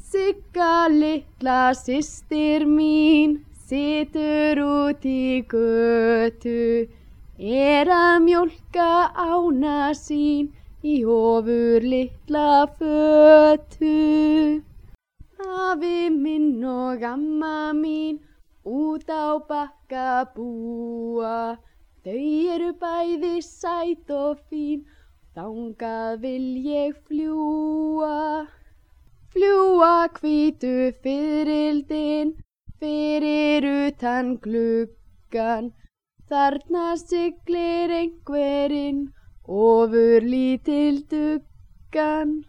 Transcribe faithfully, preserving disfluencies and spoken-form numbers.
Sigga litla systir mín situr út í götu, er að mjólka ána sín í ofur litla fötu. Afi minn og amma mín út á bakka búa, þau eru bæði sæt og fín, þangað vil ég fljúga. Fljúga hvítu fiðrildin fyrir utan gluggann, þarna siglir einhverinn ofur lítil duggan.